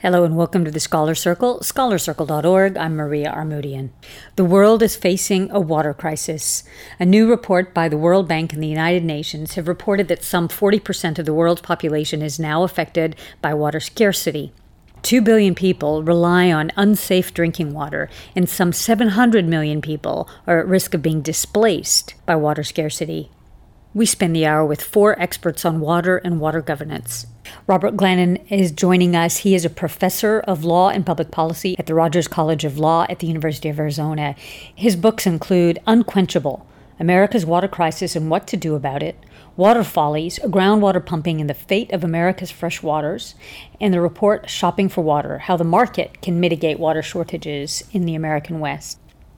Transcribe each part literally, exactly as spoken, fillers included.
Hello and welcome to the Scholar Circle, scholar circle dot org. I'm Maria Armoudian. The world is facing a water crisis. A new report by the World Bank and the United Nations have reported that some forty percent of the world's population is now affected by water scarcity. Two billion people rely on unsafe drinking water, and some seven hundred million people are at risk of being displaced by water scarcity. We spend the hour with four experts on water and water governance. Robert Glannon is joining us. He is a professor of law and public policy at the Rogers College of Law at the University of Arizona. His books include Unquenchable, America's Water Crisis and What to Do About It, Water Follies, Groundwater Pumping and the Fate of America's Fresh Waters, and the report Shopping for Water, How the Market Can Mitigate Water Shortages in the American West.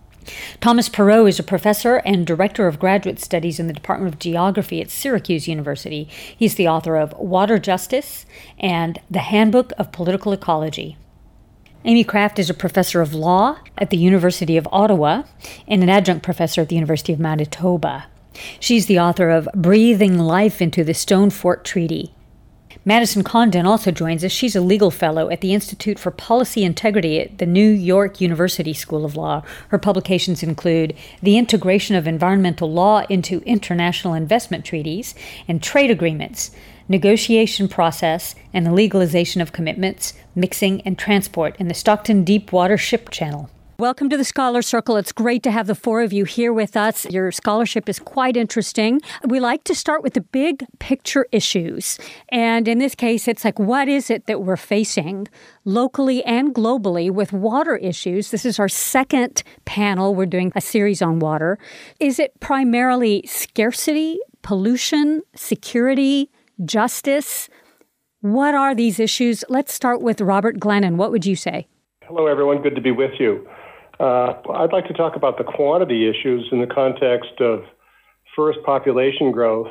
Thomas Perot is a professor and director of graduate studies in the Department of Geography at Syracuse University. He's the author of Water Justice and The Handbook of Political Ecology. Amy Kraft is a professor of law at the University of Ottawa and an adjunct professor at the University of Manitoba. She's the author of Breathing Life into the Stone Fort Treaty. Madison Condon also joins us. She's a legal fellow at the Institute for Policy Integrity at the New York University School of Law. Her publications include The Integration of Environmental Law into International Investment Treaties and Trade Agreements, Negotiation Process, and the Legalization of Commitments, Mixing, and Transport in the Stockton Deepwater Ship Channel. Welcome to the Scholar Circle. It's great to have the four of you here with us. Your scholarship is quite interesting. We like to start with the big picture issues. And in this case, it's like, what is it that we're facing locally and globally with water issues? This is our second panel. We're doing a series on water. Is it primarily scarcity, pollution, security, justice? What are these issues? Let's start with Robert Glannon. What would you say? Hello, everyone. Good to be with you. Uh, I'd like to talk about the quantity issues in the context of first population growth.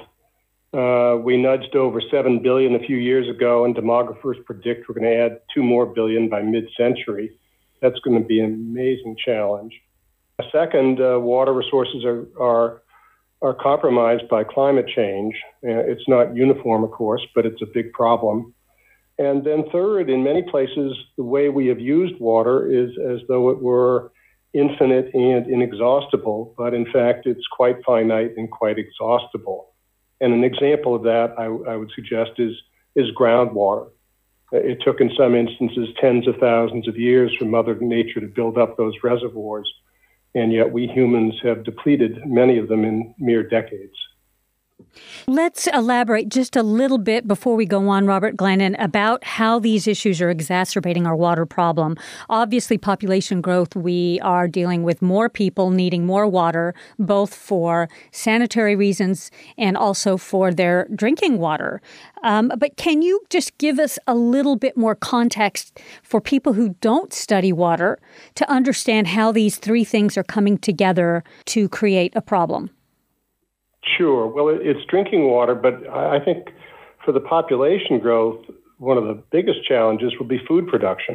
Uh, we nudged over seven billion a few years ago, and demographers predict we're going to add two more billion by mid-century. That's going to be an amazing challenge. Second, uh, water resources are, are, are compromised by climate change. Uh, it's not uniform, of course, but it's a big problem. And then third, in many places, the way we have used water is as though it were infinite and inexhaustible, but in fact, it's quite finite and quite exhaustible. And an example of that, I, I would suggest, is, is groundwater. It took, in some instances, tens of thousands of years for Mother Nature to build up those reservoirs, and yet we humans have depleted many of them in mere decades. Let's elaborate just a little bit before we go on, Robert Glannon, about how these issues are exacerbating our water problem. Obviously, population growth, we are dealing with more people needing more water, both for sanitary reasons and also for their drinking water. Um, but can you just give us a little bit more context for people who don't study water to understand how these three things are coming together to create a problem? Sure. Well, it's drinking water, but I think for the population growth, one of the biggest challenges will be food production.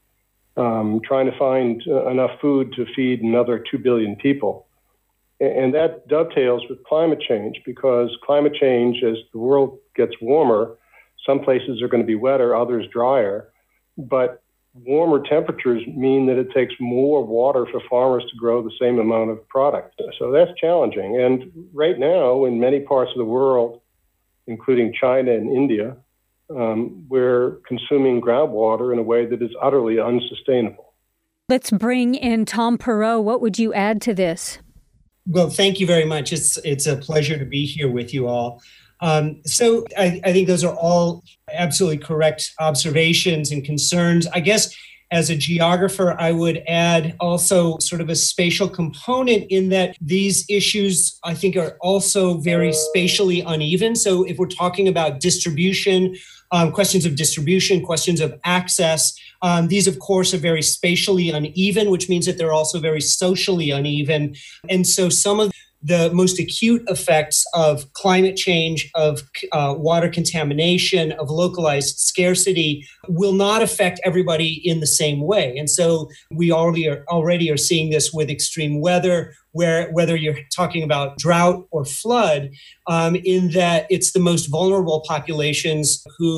Um, trying to find uh, enough food to feed another two billion people. And that dovetails with climate change, because climate change, as the world gets warmer, some places are going to be wetter, others drier. But warmer temperatures mean that it takes more water for farmers to grow the same amount of product. So that's challenging. And right now, in many parts of the world, including China and India, um, we're consuming groundwater in a way that is utterly unsustainable. Let's bring in Tom Perot. What would you add to this? Well, thank you very much. It's it's a pleasure to be here with you all. Um, so I, I think those are all absolutely correct observations and concerns. I guess as a geographer, I would add also sort of a spatial component in that these issues, I think, are also very spatially uneven. So if we're talking about distribution, um, questions of distribution, questions of access, um, these, of course, are very spatially uneven, which means that they're also very socially uneven. And so some of the most acute effects of climate change, of uh, water contamination, of localized scarcity will not affect everybody in the same way. And so we already are, already are seeing this with extreme weather, where whether you're talking about drought or flood, um, in that it's the most vulnerable populations who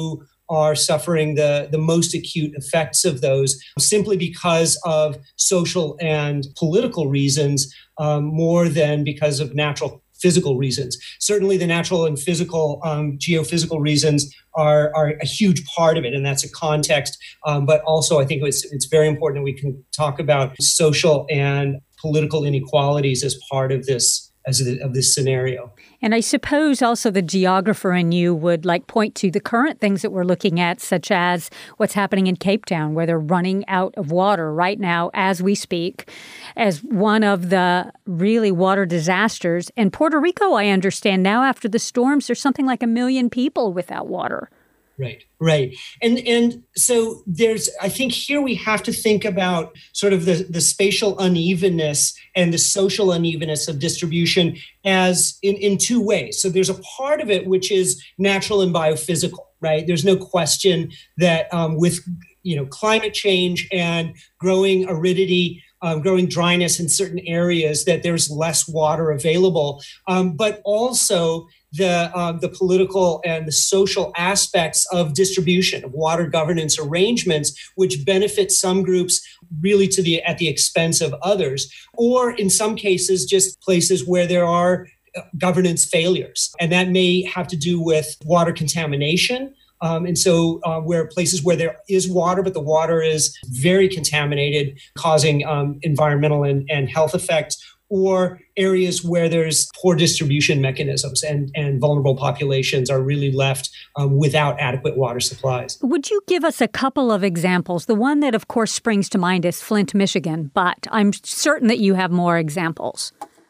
are suffering the, the most acute effects of those simply because of social and political reasons um, more than because of natural physical reasons. Certainly the natural and physical, um, geophysical reasons are, are a huge part of it, and that's a context. Um, but also I think it's, it's very important that we can talk about social and political inequalities as part of this as a, of this scenario. And I suppose also the geographer in you would like point to the current things that we're looking at, such as what's happening in Cape Town, where they're running out of water right now as we speak, as one of the really water disasters. In Puerto Rico, I understand now after the storms, there's something like a million people without water. Right, right. And and so there's, I think here we have to think about sort of the, the spatial unevenness and the social unevenness of distribution as in, in two ways. So there's a part of it which is natural and biophysical, right? There's no question that um, with, you know, climate change and growing aridity, Um, growing dryness in certain areas, that there's less water available, um, but also the uh, the political and the social aspects of distribution of water governance arrangements, which benefit some groups really to the at the expense of others, or in some cases just places where there are governance failures, and that may have to do with water contamination. Um, and so uh, where places where there is water, but the water is very contaminated, causing um, environmental and, and health effects, or areas where there's poor distribution mechanisms and, and vulnerable populations are really left um, without adequate water supplies. Would you give us a couple of examples? The one that, of course, springs to mind is Flint, Michigan, but I'm certain that you have more examples.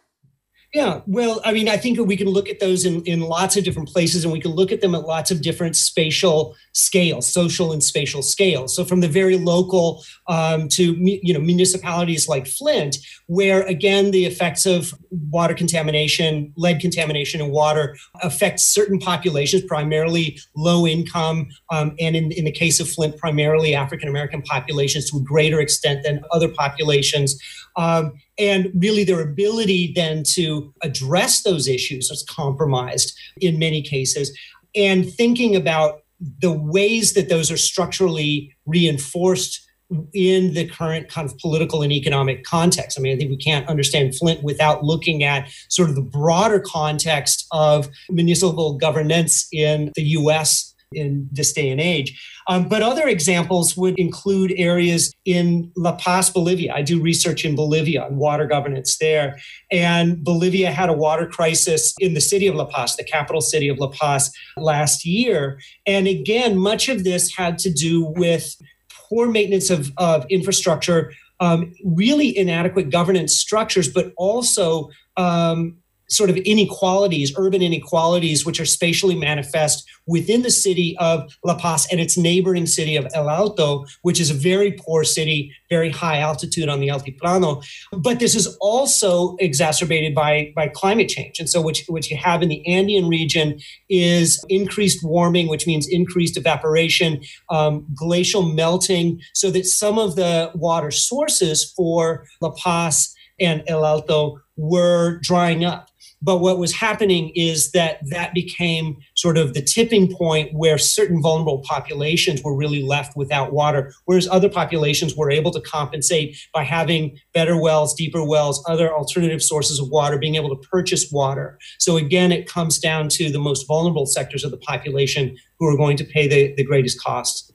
Yeah, well, I mean, I think we can look at those in, in lots of different places, and we can look at them at lots of different spatial scales, social and spatial scales. So from the very local um, to, you know, municipalities like Flint, where, again, the effects of water contamination, lead contamination in water affect certain populations, primarily low income, um, and in, in the case of Flint, primarily African-American populations to a greater extent than other populations. Um, and really their ability then to address those issues is compromised in many cases. And thinking about the ways that those are structurally reinforced in the current kind of political and economic context. I mean, I think we can't understand Flint without looking at sort of the broader context of municipal governance in the U S in this day and age. Um, but other examples would include areas in La Paz, Bolivia. I do research in Bolivia on water governance there. And Bolivia had a water crisis in the city of La Paz, the capital city of La Paz, last year. And again, much of this had to do with poor maintenance of, of infrastructure, um, really inadequate governance structures, but also um, sort of inequalities, urban inequalities, which are spatially manifest within the city of La Paz and its neighboring city of El Alto, which is a very poor city, very high altitude on the Altiplano. But this is also exacerbated by, by climate change. And so what you, what you have in the Andean region is increased warming, which means increased evaporation, um, glacial melting, so that some of the water sources for La Paz and El Alto were drying up. But what was happening is that that became sort of the tipping point where certain vulnerable populations were really left without water, whereas other populations were able to compensate by having better wells, deeper wells, other alternative sources of water, being able to purchase water. So again, it comes down to the most vulnerable sectors of the population who are going to pay the, the greatest costs.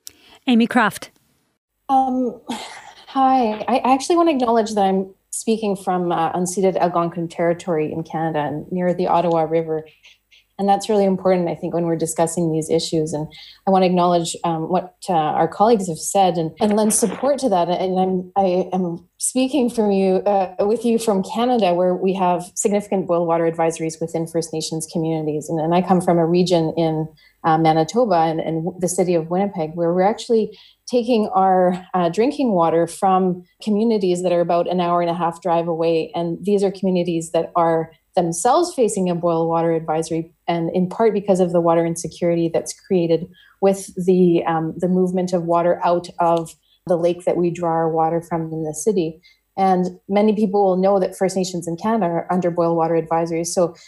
Amy Kraft. Um, hi, I actually want to acknowledge that I'm speaking from uh, unceded Algonquin territory in Canada and near the Ottawa River. And that's really important, I think, when we're discussing these issues. And I want to acknowledge um, what uh, our colleagues have said and, and lend support to that. And I'm I am speaking from you uh, with you from Canada, where we have significant boil water advisories within First Nations communities. And, and I come from a region in uh, Manitoba and, and the city of Winnipeg, where we're actually taking our uh, drinking water from communities that are about an hour and a half drive away. And these are communities that are themselves facing a boil water advisory, and in part because of the water insecurity that's created with the um, the movement of water out of the lake that we draw our water from in the city. And many people will know that First Nations in Canada are under boil water advisories. So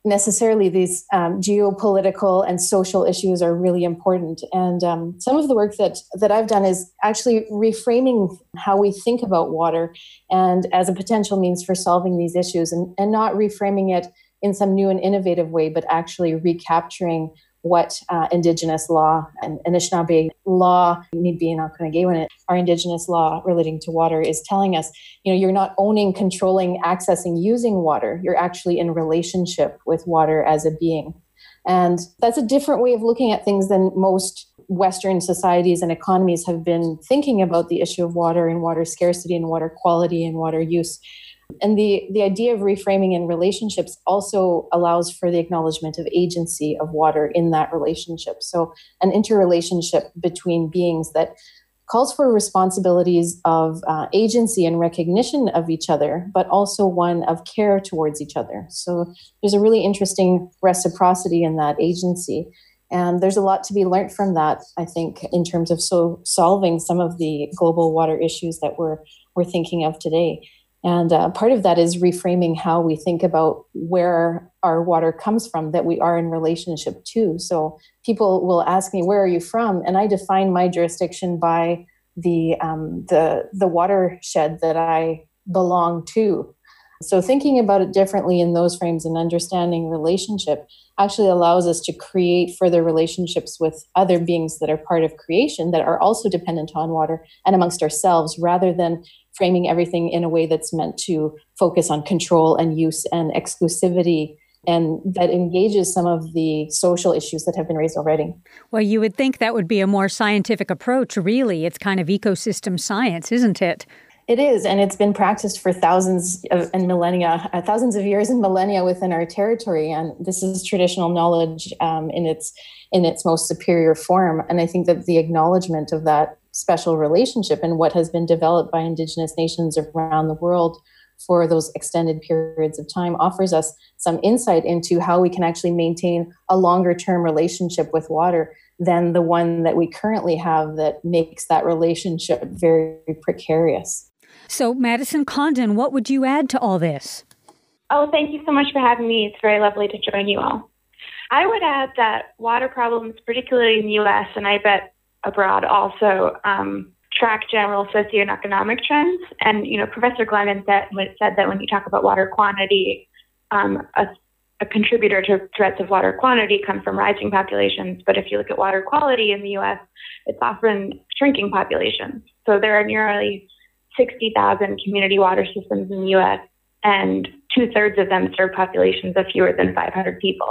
necessarily these um, geopolitical and social issues are really important. And um, some of the work that, that I've done is actually reframing how we think about water and as a potential means for solving these issues, and, and not reframing it in some new and innovative way, but actually recapturing what uh, Indigenous law and Anishinaabe law, Nibi-Nakwanagewinet, our Indigenous law relating to water is telling us. You know, you're not owning, controlling, accessing, using water. You're actually in relationship with water as a being. And that's a different way of looking at things than most Western societies and economies have been thinking about the issue of water and water scarcity and water quality and water use. And the, the idea of reframing in relationships also allows for the acknowledgement of agency of water in that relationship. So an interrelationship between beings that calls for responsibilities of uh, agency and recognition of each other, but also one of care towards each other. So there's a really interesting reciprocity in that agency. And there's a lot to be learned from that, I think, in terms of so solving some of the global water issues that we're, we're thinking of today. And uh, part of that is reframing how we think about where our water comes from, that we are in relationship to. So people will ask me, where are you from? And I define my jurisdiction by the um, the the watershed that I belong to. So thinking about it differently in those frames and understanding relationship actually allows us to create further relationships with other beings that are part of creation that are also dependent on water and amongst ourselves, rather than framing everything in a way that's meant to focus on control and use and exclusivity, and that engages some of the social issues that have been raised already. Well, you would think that would be a more scientific approach, really. It's kind of ecosystem science, isn't it? It is, and it's been practiced for thousands of and millennia, uh, thousands of years and millennia within our territory. And this is traditional knowledge um, in its in its most superior form. And I think that the acknowledgement of that special relationship and what has been developed by Indigenous nations around the world for those extended periods of time offers us some insight into how we can actually maintain a longer term relationship with water than the one that we currently have that makes that relationship very precarious. So, Madison Condon, what would you add to all this? Oh, thank you so much for having me. It's very lovely to join you all. I would add that water problems, particularly in the U S, and I bet abroad also, um, track general socio and economic trends. And, you know, Professor Glennon said, said that when you talk about water quantity, um, a, a contributor to threats of water quantity come from rising populations. But if you look at water quality in the U S, it's often shrinking populations. So there are nearly sixty thousand community water systems in the U S, and two-thirds of them serve populations of fewer than five hundred people.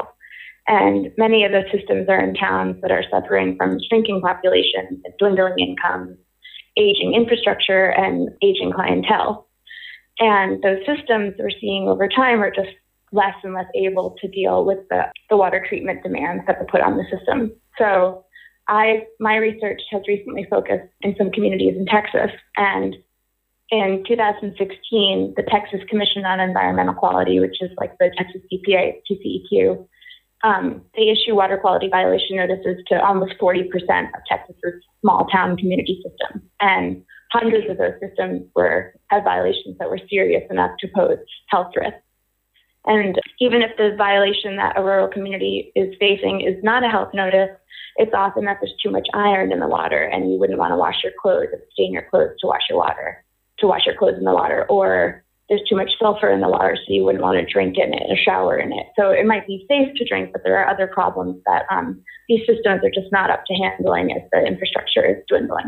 And many of those systems are in towns that are suffering from shrinking populations, and dwindling incomes, aging infrastructure, and aging clientele. And those systems we're seeing over time are just less and less able to deal with the, the water treatment demands that we put on the system. So I, my research has recently focused in some communities in Texas, and in two thousand sixteen, the Texas Commission on Environmental Quality, which is like the Texas E P A, T C E Q, um, they issue water quality violation notices to almost forty percent of Texas's small town community systems. And hundreds of those systems were had violations that were serious enough to pose health risks. And even if the violation that a rural community is facing is not a health notice, it's often that there's too much iron in the water and you wouldn't want to wash your clothes, stain your clothes to wash your water. to wash your clothes in the water, or there's too much sulfur in the water, so you wouldn't want to drink in it or shower in it. So it might be safe to drink, but there are other problems that um, these systems are just not up to handling as the infrastructure is dwindling.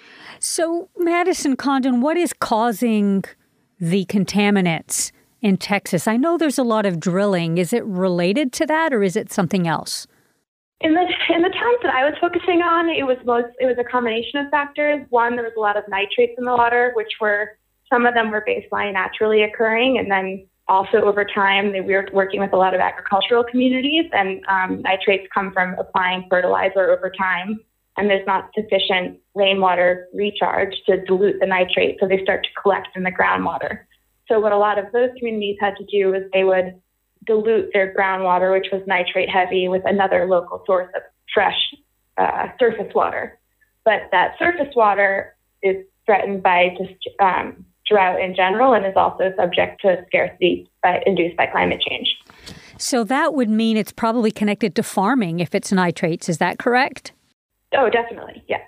So, Madison Condon, what is causing the contaminants in Texas? I know there's a lot of drilling. Is it related to that, or is it something else? In the in the towns that I was focusing on, it was most it was a combination of factors. One, there was a lot of nitrates in the water, which were some of them were baseline naturally occurring, and then also over time, they, we were working with a lot of agricultural communities, and um, nitrates come from applying fertilizer over time, and there's not sufficient rainwater recharge to dilute the nitrate, so they start to collect in the groundwater. So what a lot of those communities had to do is they would dilute their groundwater, which was nitrate heavy, with another local source of fresh uh, surface water. But that surface water is threatened by just um, drought in general, and is also subject to scarcity by, induced by climate change. So that would mean it's probably connected to farming if it's nitrates. Is that correct? Oh, definitely. Yeah.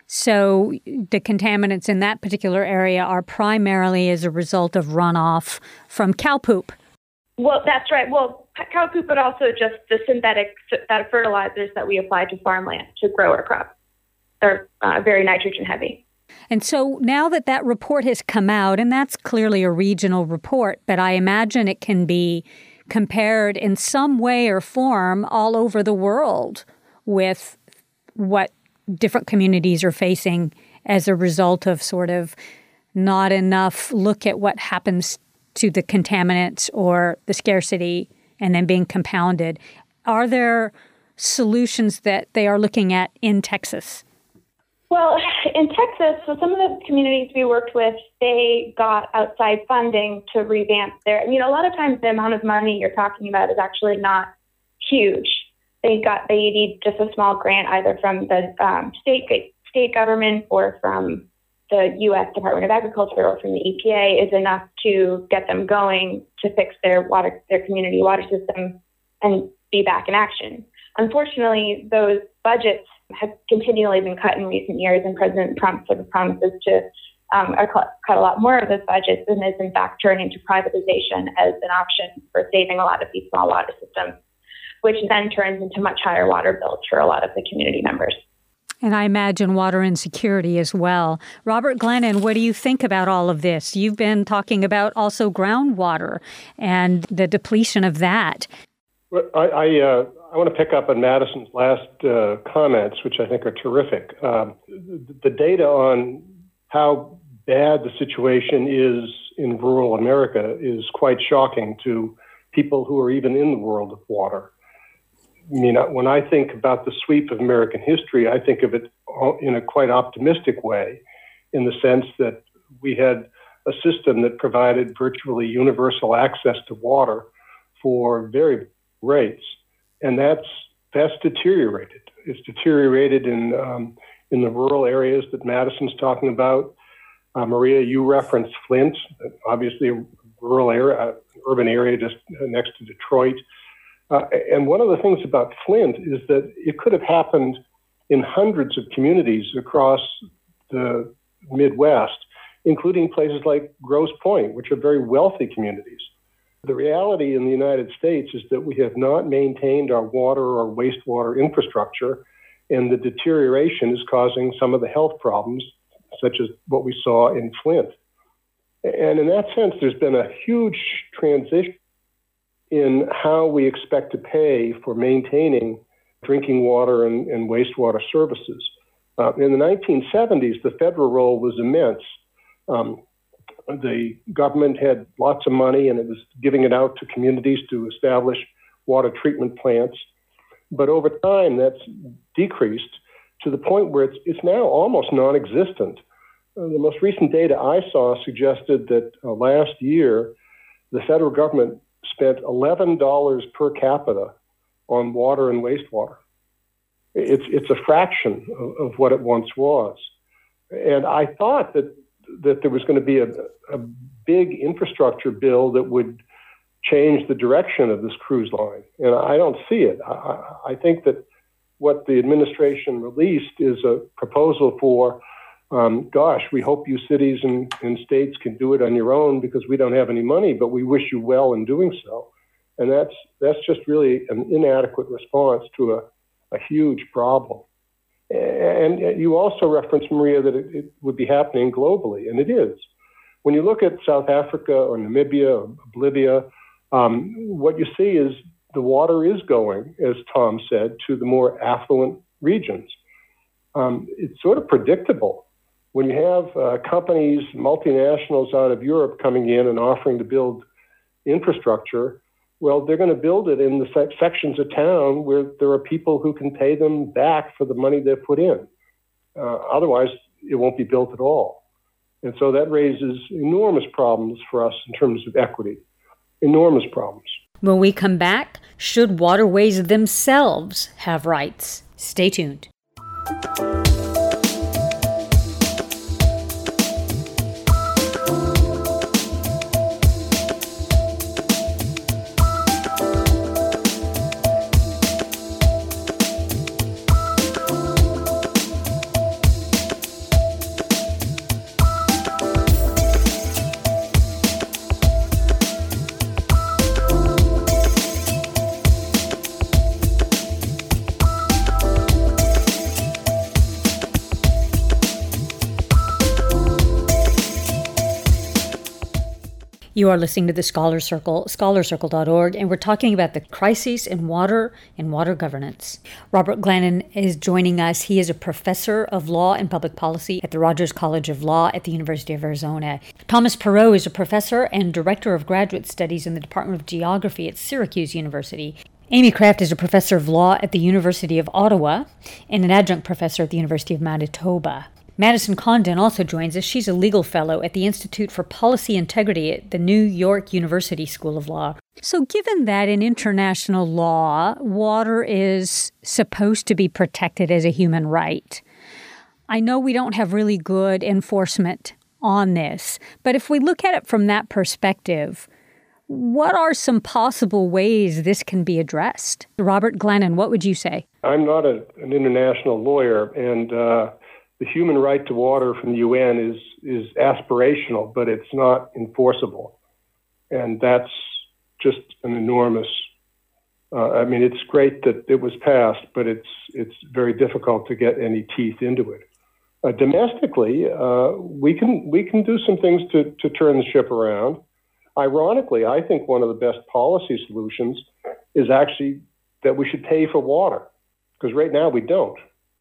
So the contaminants in that particular area are primarily as a result of runoff from cow poop. Well, that's right. Well, cow poop, but also just the synthetic that fertilizers that we apply to farmland to grow our crop. They're uh, very nitrogen heavy. And so now that that report has come out, and that's clearly a regional report, but I imagine it can be compared in some way or form all over the world with what different communities are facing as a result of sort of not enough look at what happens to the contaminants or the scarcity and then being compounded. Are there solutions that they are looking at in Texas? Well, in Texas, so some of the communities we worked with, they got outside funding to revamp their, you know, a lot of times the amount of money you're talking about is actually not huge. They got, they need just a small grant either from the um, state state government or from the U S Department of Agriculture or from the E P A is enough to get them going to fix their water, their community water system and be back in action. Unfortunately, those budgets have continually been cut in recent years, and President Trump sort of promises to um, cut a lot more of those budgets and is in fact turning to privatization as an option for saving a lot of these small water systems, which then turns into much higher water bills for a lot of the community members. And I imagine water insecurity as well. Robert Glennon, what do you think about all of this? You've been talking about also groundwater and the depletion of that. Well, I, I, uh, I want to pick up on Madison's last uh, comments, which I think are terrific. Um, the, the data on how bad the situation is in rural America is quite shocking to people who are even in the world of water. I mean, when I think about the sweep of American history, I think of it in a quite optimistic way, in the sense that we had a system that provided virtually universal access to water for very rates, and that's that's deteriorated. It's deteriorated in um, in the rural areas that Madison's talking about. Uh, Maria, you referenced Flint, obviously a rural area, an urban area just next to Detroit. Uh, and one of the things about Flint is that it could have happened in hundreds of communities across the Midwest, including places like Grosse Pointe, which are very wealthy communities. The reality in the United States is that we have not maintained our water or wastewater infrastructure, and the deterioration is causing some of the health problems, such as what we saw in Flint. And in that sense, there's been a huge transition in how we expect to pay for maintaining drinking water and, and wastewater services. Uh, in the nineteen seventies, the federal role was immense. Um, the government had lots of money and it was giving it out to communities to establish water treatment plants. But over time, that's decreased to the point where it's, it's now almost non-existent. Uh, the most recent data I saw suggested that uh, last year, the federal government spent eleven dollars per capita on water and wastewater. It's it's a fraction of, of what it once was. And I thought that that there was going to be a, a big infrastructure bill that would change the direction of this cruise line. And I don't see it. I, I think that what the administration released is a proposal for, um, gosh, we hope you cities and, and states can do it on your own because we don't have any money, but we wish you well in doing so. And that's that's just really an inadequate response to a, a huge problem. And you also referenced, Maria, that it, it would be happening globally, and it is. When you look at South Africa or Namibia or Bolivia, um, what you see is the water is going, as Tom said, to the more affluent regions. Um, it's sort of predictable. When you have uh, companies, multinationals out of Europe coming in and offering to build infrastructure, well, they're going to build it in the sec- sections of town where there are people who can pay them back for the money they've put in. Uh, otherwise, it won't be built at all. And so that raises enormous problems for us in terms of equity, enormous problems. When we come back, should waterways themselves have rights? Stay tuned. You are listening to the Scholar Circle, scholar circle dot org, and we're talking about the crises in water and water governance. Robert Glannon is joining us. He is a professor of law and public policy at the Rogers College of Law at the University of Arizona. Thomas Perot is a professor and director of graduate studies in the Department of Geography at Syracuse University. Amy Kraft is a professor of law at the University of Ottawa and an adjunct professor at the University of Manitoba. Madison Condon also joins us. She's a legal fellow at the Institute for Policy Integrity at the New York University School of Law. So given that in international law, water is supposed to be protected as a human right, I know we don't have really good enforcement on this, but if we look at it from that perspective, what are some possible ways this can be addressed? Robert Glannon, what would you say? I'm not a, an international lawyer, and uh, the human right to water from the U N is is aspirational, but it's not enforceable. And that's just an enormous, uh, I mean, it's great that it was passed, but it's it's very difficult to get any teeth into it. Uh, domestically, uh, we can we can do some things to, to turn the ship around. Ironically, I think one of the best policy solutions is actually that we should pay for water, because right now we don't.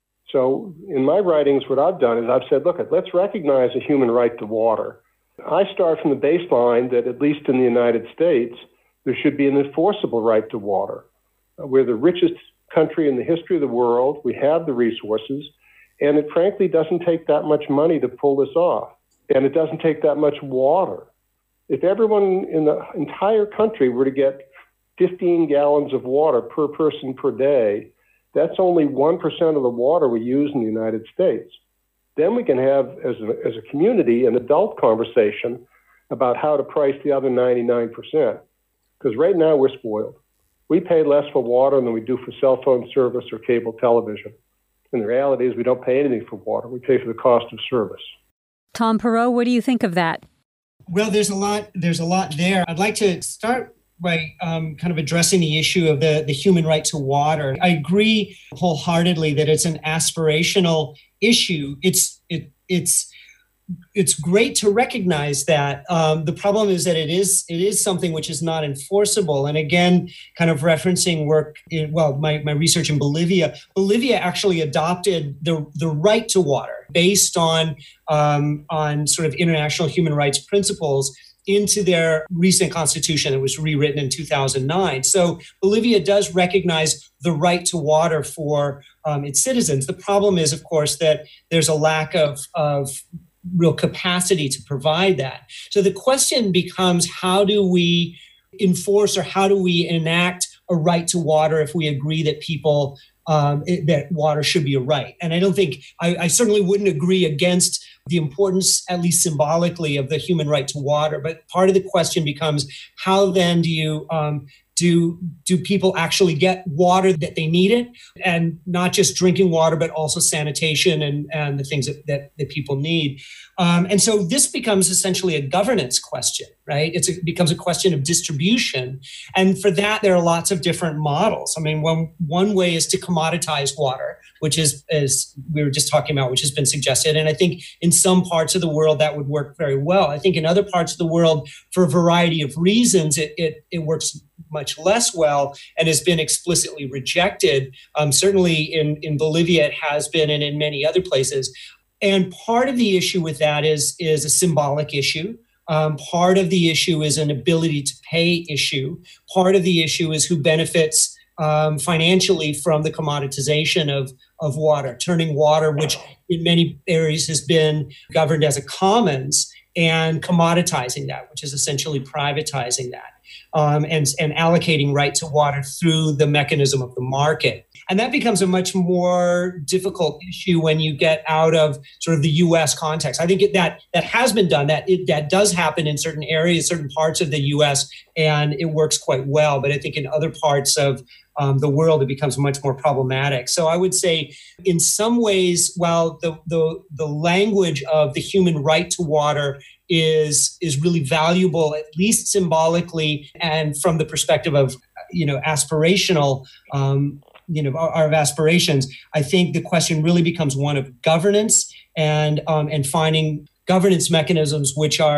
So in my writings, what I've done is I've said, look, let's recognize a human right to water. I start from the baseline that, at least in the United States, there should be an enforceable right to water. We're the richest country in the history of the world. We have the resources, and it frankly doesn't take that much money to pull this off, and it doesn't take that much water. If everyone in the entire country were to get fifteen gallons of water per person per day, that's only one percent of the water we use in the United States. Then we can have, as a, as a community, an adult conversation about how to price the other ninety-nine percent. Because right now we're spoiled. We pay less for water than we do for cell phone service or cable television. And the reality is we don't pay anything for water. We pay for the cost of service. Tom Perot, what do you think of that? Well, there's a lot. There's a lot there. I'd like to start by um, kind of addressing the issue of the, the human right to water. I agree wholeheartedly that it's an aspirational issue. It's it it's it's great to recognize that. Um, the problem is that it is it is something which is not enforceable. And again, kind of referencing work in, well, my, my research in Bolivia, Bolivia actually adopted the, the right to water based on um, on sort of international human rights principles into their recent constitution that was rewritten in two thousand nine. So Bolivia does recognize the right to water for um, its citizens. The problem is, of course, that there's a lack of, of real capacity to provide that. So the question becomes, how do we enforce or how do we enact a right to water if we agree that people, um, it, that water should be a right? And I don't think, I, I certainly wouldn't agree against the importance, at least symbolically, of the human right to water. But part of the question becomes, how then do you um, do do people actually get water that they need it, and not just drinking water, but also sanitation and, and the things that, that, that people need. Um, and so this becomes essentially a governance question, right? It's a, it becomes a question of distribution. And for that, there are lots of different models. I mean, one, one way is to commoditize water, which is, as we were just talking about, which has been suggested. And I think in some parts of the world that would work very well. I think in other parts of the world, for a variety of reasons, it it, it works much less well and has been explicitly rejected. Um, certainly in, in Bolivia, it has been, and in many other places. And part of the issue with that is, is a symbolic issue. Um, part of the issue is an ability to pay issue. Part of the issue is who benefits um, financially from the commoditization of, of water, turning water, which in many areas has been governed as a commons, and commoditizing that, which is essentially privatizing that, um, and, and allocating right to water through the mechanism of the market. And that becomes a much more difficult issue when you get out of sort of the U S context. I think it, that that has been done, that it, that does happen in certain areas, certain parts of the U S, and it works quite well. But I think in other parts of um, the world, it becomes much more problematic. So I would say in some ways, while the, the, the language of the human right to water is, is really valuable, at least symbolically, and from the perspective of, you know, aspirational um you know, our, our aspirations, I think the question really becomes one of governance and um, and finding governance mechanisms which are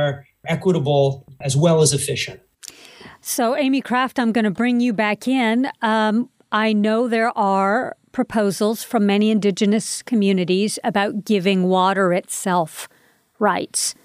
equitable as well as efficient. So, Amy Kraft, I'm going to bring you back in. Um, I know there are proposals from many Indigenous communities about giving water itself rights.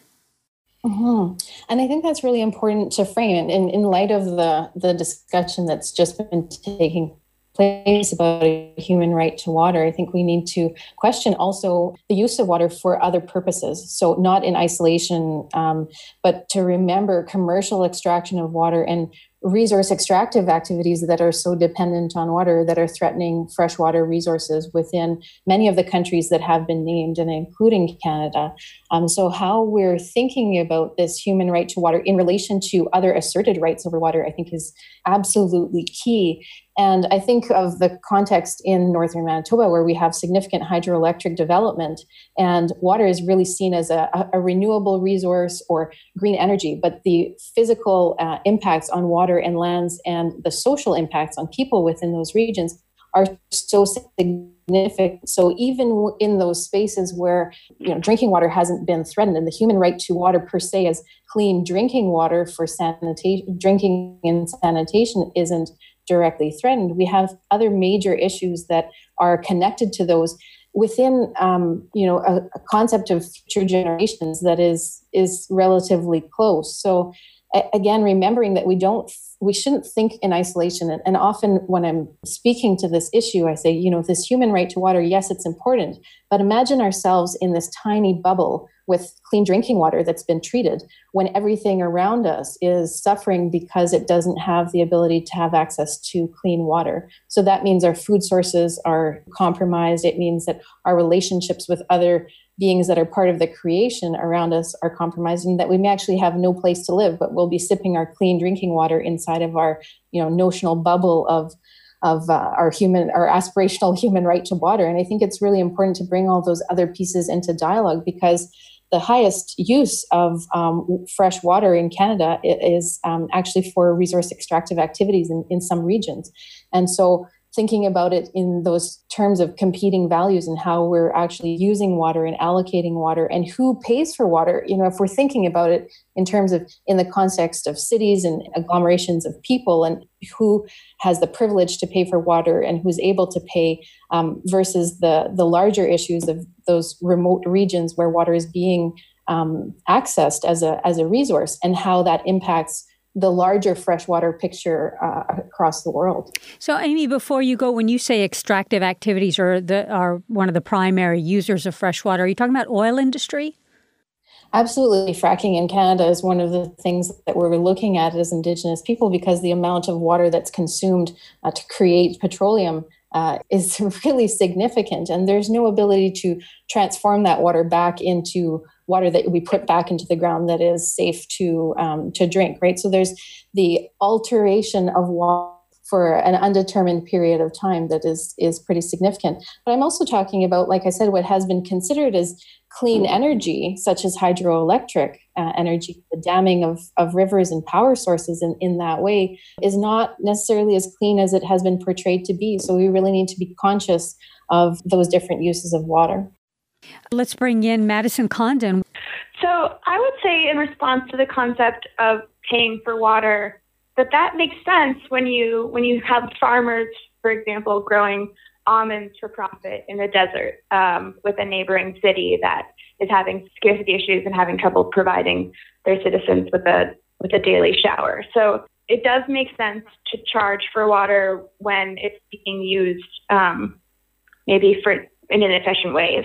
Mm-hmm. And I think that's really important to frame in, in light of the, the discussion that's just been taking place about a human right to water. I think we need to question also the use of water for other purposes. So not in isolation, um, but to remember commercial extraction of water and resource extractive activities that are so dependent on water that are threatening freshwater resources within many of the countries that have been named, and including Canada. Um, so how we're thinking about this human right to water in relation to other asserted rights over water, I think is absolutely key. And I think of the context in northern Manitoba where we have significant hydroelectric development, and water is really seen as a, a renewable resource or green energy, but the physical uh, impacts on water and lands and the social impacts on people within those regions are so significant. So even in those spaces where, you know, drinking water hasn't been threatened, and the human right to water per se as clean drinking water for sanitation, drinking and sanitation isn't directly threatened, we have other major issues that are connected to those within, um, you know, a, a concept of future generations that is is relatively close. So a- again, remembering that we don't, we shouldn't think in isolation. And, and often when I'm speaking to this issue, I say, you know, this human right to water, yes, it's important, but imagine ourselves in this tiny bubble with clean drinking water that's been treated when everything around us is suffering because it doesn't have the ability to have access to clean water. So that means our food sources are compromised. It means that our relationships with other beings that are part of the creation around us are compromised, and that we may actually have no place to live, but we'll be sipping our clean drinking water inside of our, you know, notional bubble of of uh, our human, our aspirational human right to water. And I think it's really important to bring all those other pieces into dialogue, because the highest use of um, fresh water in Canada is um, actually for resource extractive activities in, in some regions. And so thinking about it in those terms of competing values and how we're actually using water and allocating water and who pays for water, you know, if we're thinking about it in terms of in the context of cities and agglomerations of people and who has the privilege to pay for water and who's able to pay um, versus the, the larger issues of those remote regions where water is being um, accessed as a, as a resource, and how that impacts the larger freshwater picture uh, across the world. So, Amy, before you go, when you say extractive activities are the are one of the primary users of fresh water, are you talking about oil industry? Absolutely. Fracking in Canada is one of the things that we're looking at as Indigenous people, because the amount of water that's consumed uh, to create petroleum uh, is really significant. And there's no ability to transform that water back into water that we put back into the ground that is safe to um, to drink, right? So there's the alteration of water for an undetermined period of time that is is pretty significant. But I'm also talking about, like I said, what has been considered as clean energy, such as hydroelectric uh, energy. The damming of, of rivers and power sources in, in that way is not necessarily as clean as it has been portrayed to be. So we really need to be conscious of those different uses of water. Let's bring in Madison Condon. So I would say, in response to the concept of paying for water, that that makes sense when you when you have farmers, for example, growing almonds for profit in the desert um, with a neighboring city that is having scarcity issues and having trouble providing their citizens with a with a daily shower. So it does make sense to charge for water when it's being used um, maybe for in inefficient ways.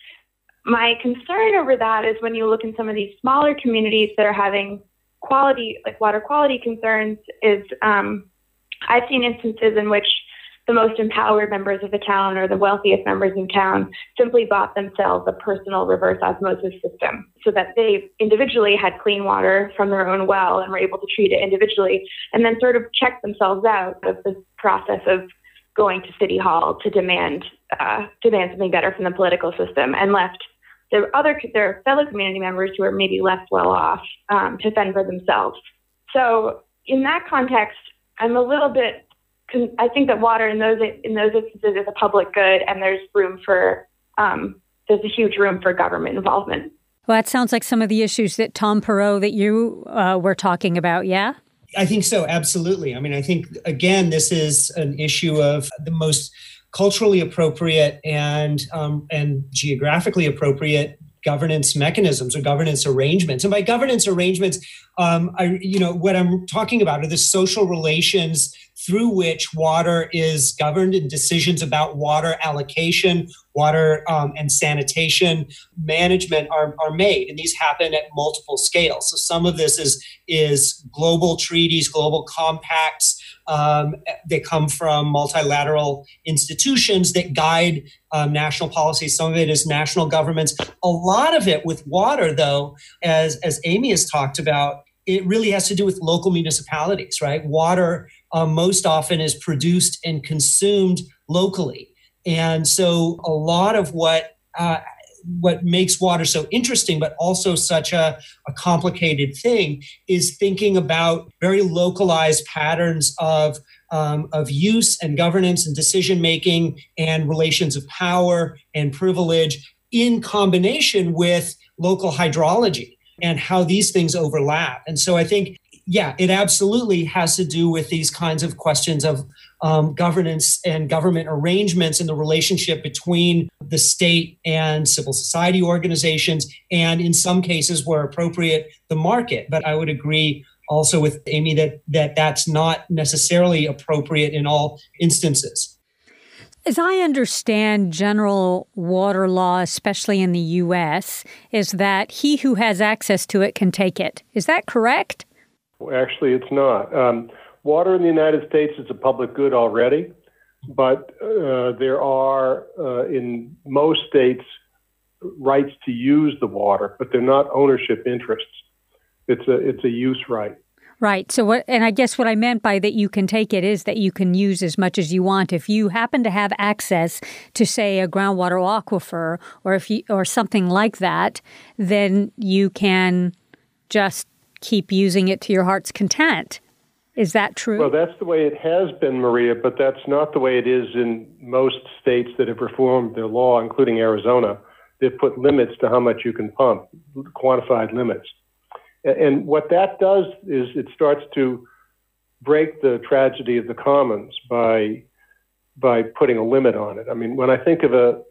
My concern over that is when you look in some of these smaller communities that are having quality, like water quality concerns, is um, I've seen instances in which the most empowered members of the town or the wealthiest members of town simply bought themselves a personal reverse osmosis system so that they individually had clean water from their own well and were able to treat it individually, and then sort of checked themselves out of the process of going to City Hall to demand uh, demand something better from the political system, and left their other their fellow community members who are maybe less well off um, to fend for themselves. So in that context, I'm a little bit. I think that water in those in those instances is a public good, and there's room for um, there's a huge room for government involvement. Well, that sounds like some of the issues that Tom Perot that you uh, were talking about, yeah? I think so, absolutely. I mean, I think, again, this is an issue of the most culturally appropriate and um, and geographically appropriate governance mechanisms or governance arrangements. And by governance arrangements, um, I, you know, what I'm talking about are the social relations through which water is governed and decisions about water allocation, water um, and sanitation management are, are made. And these happen at multiple scales. So some of this is, is global treaties, global compacts. Um, they come from multilateral institutions that guide um, national policy. Some of it is national governments. A lot of it with water, though, as, as Amy has talked about, it really has to do with local municipalities, right? Water um, most often is produced and consumed locally. And so a lot of what uh, what makes water so interesting, but also such a, a complicated thing, is thinking about very localized patterns of, um, of use and governance and decision-making and relations of power and privilege in combination with local hydrology and how these things overlap. And so I think, yeah, it absolutely has to do with these kinds of questions of um, governance and government arrangements and the relationship between the state and civil society organizations, and in some cases, where appropriate, the market. But I would agree also with Amy that, that that's not necessarily appropriate in all instances. As I understand general water law, especially in the U S, is that he who has access to it can take it. Is that correct? Well, actually, it's not. Um, water in the United States is a public good already, but uh, there are, uh, in most states, rights to use the water, but they're not ownership interests. It's a it's a use right. Right. So what, and I guess what I meant by that you can take it is that you can use as much as you want. If you happen to have access to, say, a groundwater aquifer or if you, or something like that, then you can just keep using it to your heart's content. Is that true? Well, that's the way it has been, Maria, but that's not the way it is in most states that have reformed their law, including Arizona. They've put limits to how much you can pump, quantified limits. And what that does is it starts to break the tragedy of the commons by by putting a limit on it. I mean, when I think of a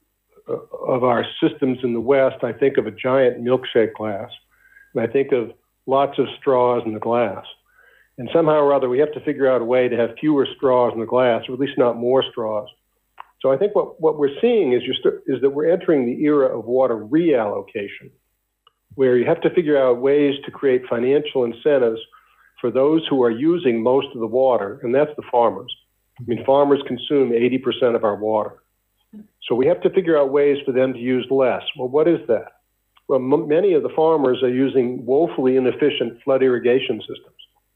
of our systems in the West, I think of a giant milkshake glass, and I think of lots of straws in the glass. And somehow or other, we have to figure out a way to have fewer straws in the glass, or at least not more straws. So I think what, what we're seeing is, you're st- is that we're entering the era of water reallocation, where you have to figure out ways to create financial incentives for those who are using most of the water, and that's the farmers. I mean, farmers consume eighty percent of our water. So we have to figure out ways for them to use less. Well, what is that? Well, m- many of the farmers are using woefully inefficient flood irrigation systems.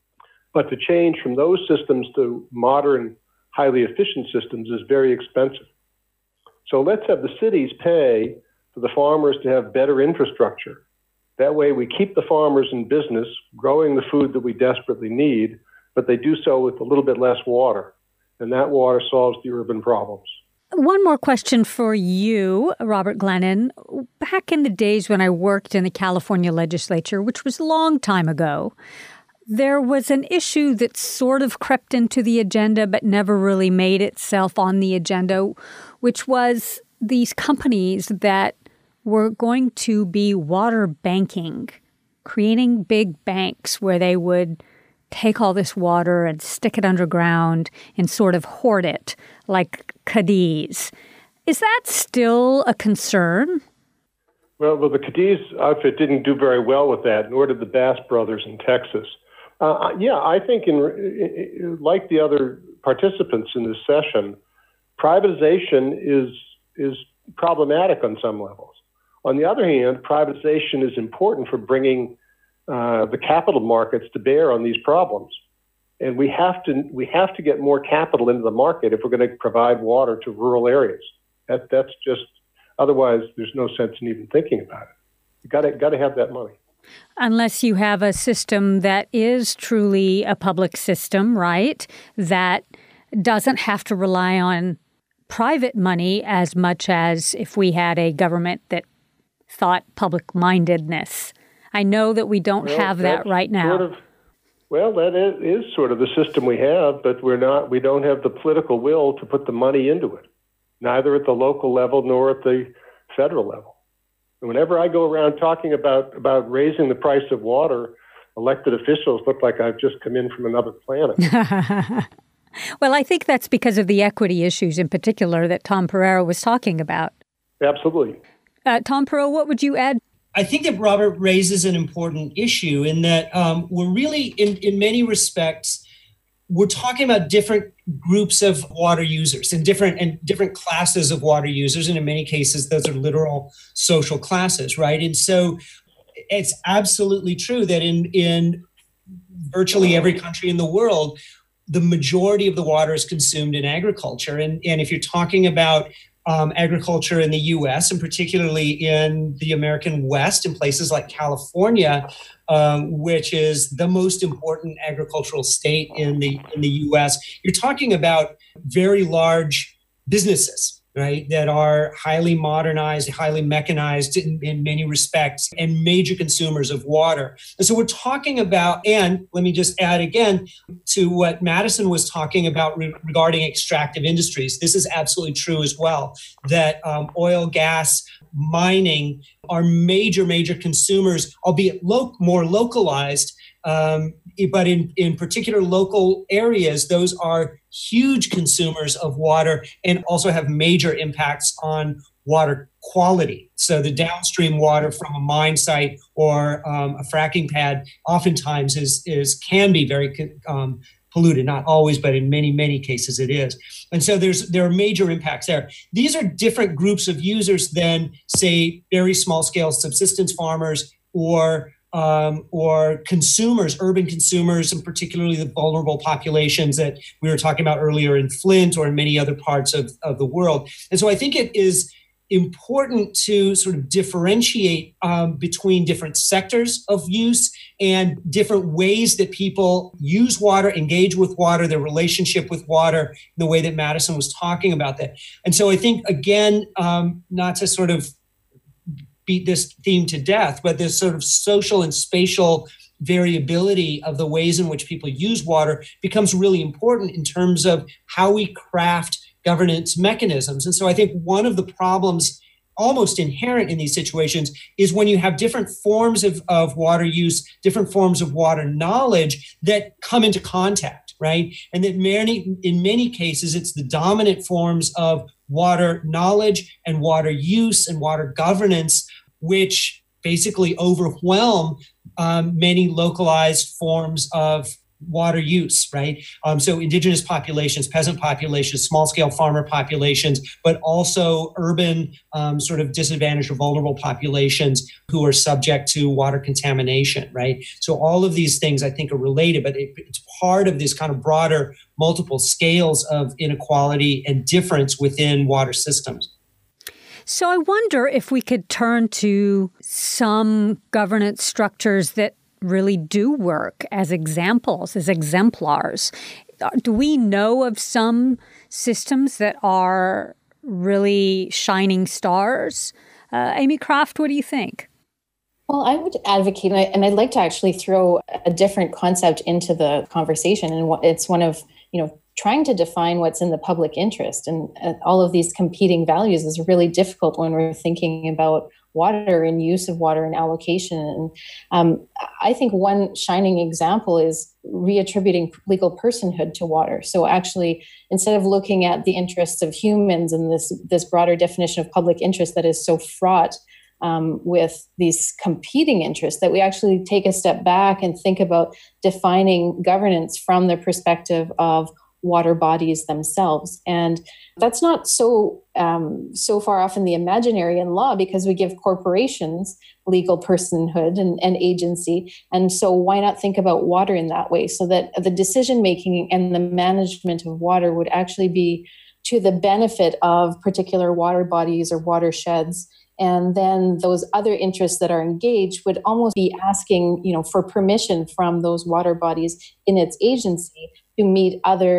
But to change from those systems to modern, highly efficient systems is very expensive. So let's have the cities pay for the farmers to have better infrastructure. That way we keep the farmers in business, growing the food that we desperately need, but they do so with a little bit less water. And that water solves the urban problems. One more question for you, Robert Glennon. Back in the days when I worked in the California legislature, which was a long time ago, there was an issue that sort of crept into the agenda but never really made itself on the agenda, which was these companies that were going to be water banking, creating big banks where they would take all this water and stick it underground and sort of hoard it like Cadiz. Is that still a concern? Well, well, the Cadiz outfit didn't do very well with that, nor did the Bass brothers in Texas. Uh, yeah, I think in, like the other participants in this session, privatization is is problematic on some levels. On the other hand, privatization is important for bringing uh, the capital markets to bear on these problems. And we have to we have to get more capital into the market if we're going to provide water to rural areas. That that's just, otherwise there's no sense in even thinking about it. You got to got to have that money. Unless you have a system that is truly a public system, right? That doesn't have to rely on private money as much as if we had a government that thought public-mindedness. I know that we don't well, have that right now. Sort of, well, that is, is sort of the system we have, but we're not. We don't have the political will to put the money into it, neither at the local level nor at the federal level. And whenever I go around talking about, about raising the price of water, elected officials look like I've just come in from another planet. Well, I think that's because of the equity issues in particular that Tom Pereira was talking about. Absolutely. Uh, Tom Pereira, what would you add? I think that Robert raises an important issue in that um, we're really, in, in many respects, we're talking about different groups of water users and different and different classes of water users. And in many cases, those are literal social classes, right? And so it's absolutely true that in, in virtually every country in the world, the majority of the water is consumed in agriculture. And, and if you're talking about um, agriculture in the U S and particularly in the American West, in places like California, um, which is the most important agricultural state in the in the U S, you're talking about very large businesses, right, that are highly modernized, highly mechanized in, in many respects, and major consumers of water. And so we're talking about, and let me just add again to what Madison was talking about re- regarding extractive industries. This is absolutely true as well, that um, oil, gas, mining are major, major consumers, albeit lo- more localized. Um, but in, in particular local areas, those are huge consumers of water and also have major impacts on water quality. So the downstream water from a mine site or um, a fracking pad oftentimes is, is can be very um, polluted, not always, but in many, many cases it is. And so there's there are major impacts there. These are different groups of users than, say, very small scale subsistence farmers or Um, or consumers, urban consumers, and particularly the vulnerable populations that we were talking about earlier in Flint or in many other parts of, of the world. And so I think it is important to sort of differentiate um, between different sectors of use and different ways that people use water, engage with water, their relationship with water, in the way that Madison was talking about that. And so I think, again, um, not to sort of beat this theme to death, but this sort of social and spatial variability of the ways in which people use water becomes really important in terms of how we craft governance mechanisms. And so I think one of the problems almost inherent in these situations is when you have different forms of, of water use, different forms of water knowledge that come into contact, right? And that many, in many cases, it's the dominant forms of water knowledge and water use and water governance, which basically overwhelm um, many localized forms of water use, right? Um, so indigenous populations, peasant populations, small-scale farmer populations, but also urban um, sort of disadvantaged or vulnerable populations who are subject to water contamination, right? So all of these things I think are related, but it, it's part of this kind of broader multiple scales of inequality and difference within water systems. So I wonder if we could turn to some governance structures that really do work as examples, as exemplars. Do we know of some systems that are really shining stars? Uh, Amy Croft, what do you think? Well, I would advocate, and, I, and I'd like to actually throw a different concept into the conversation, and it's one of, you know, trying to define what's in the public interest. And uh, all of these competing values is really difficult when we're thinking about water and use of water and allocation. And um, I think one shining example is reattributing legal personhood to water. So actually, instead of looking at the interests of humans and this, this broader definition of public interest that is so fraught um, with these competing interests, that we actually take a step back and think about defining governance from the perspective of water bodies themselves. And that's not so um, so far off in the imaginary in law, because we give corporations legal personhood and, and agency. And so why not think about water in that way, so that the decision-making and the management of water would actually be to the benefit of particular water bodies or watersheds. And then those other interests that are engaged would almost be asking, you know, for permission from those water bodies in its agency to meet other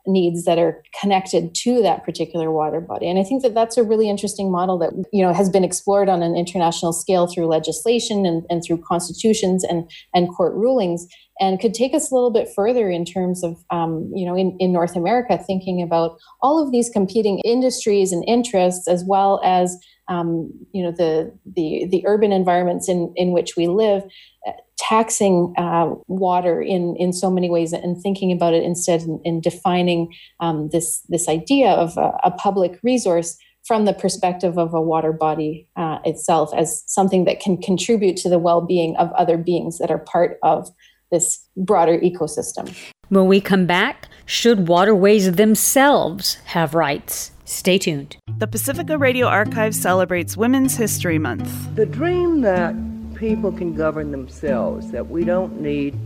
needs that are connected to that particular water body. And I think that that's a really interesting model that, you know, has been explored on an international scale through legislation and, and through constitutions and, and court rulings, and could take us a little bit further in terms of, um, you know, in, in North America, thinking about all of these competing industries and interests, as well as, um, you know, the, the, the urban environments in, in which we live, uh, taxing uh, water in, in so many ways, and thinking about it instead in, in defining um, this, this idea of a, a public resource from the perspective of a water body uh, itself as something that can contribute to the well-being of other beings that are part of this broader ecosystem. When we come back, should waterways themselves have rights? Stay tuned. The Pacifica Radio Archive celebrates Women's History Month. The dream that people can govern themselves, that we don't need